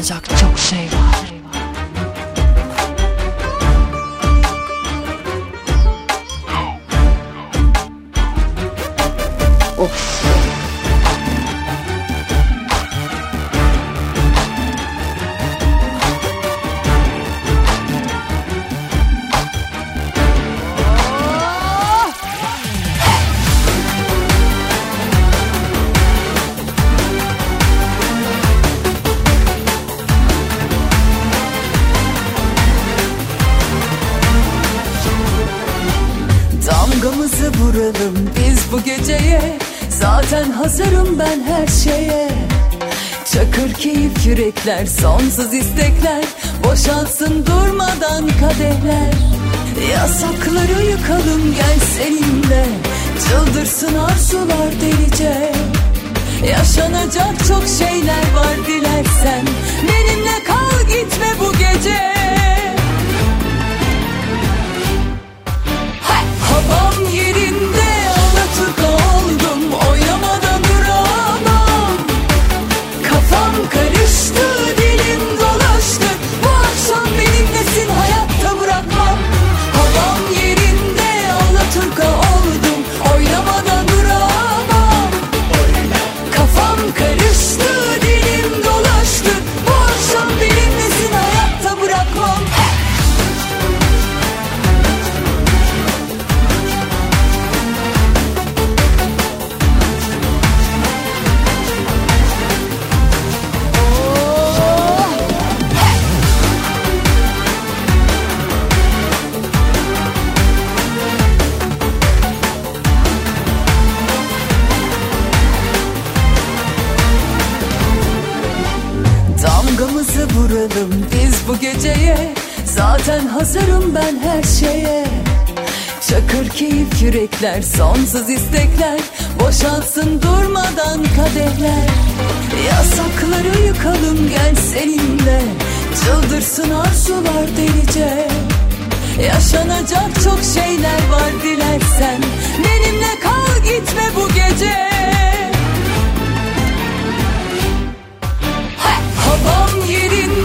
yaşanacak çok şey var. Of. Damgamızı vuralım biz bu geceye. Zaten hazırım ben her şeye. Çakır keyif yürekler, sonsuz istekler. Boşalsın durmadan kadehler. Yasakları yıkalım gel seninle. Çıldırsın arzular delice. Yaşanacak çok şeyler var dilersen. Benimle kal gitme bu gece. Havam yerinde Alaturka oldum. Oynamadan duramam. Kafam karıştı, dilim dolaştı. Bu akşam benimlesin, hayatta bırakmam. Havam yerinde Alaturka oldum. Oynamadan duramam. Kafam karıştı, dilim dolaştı. Bu akşam benimlesin, hayatta bırakmam. Damgamızı vuralım biz bu geceye. Zaten hazırım ben her şeye. Çakır keyif yürekler, sonsuz istekler. Boşalsın durmadan kadehler. Yasakları yıkalım gel seninle. Çıldırsın arzular delice. Yaşanacak çok şeyler var dilersen. Benimle kal gitme bu gece. Havam yerinde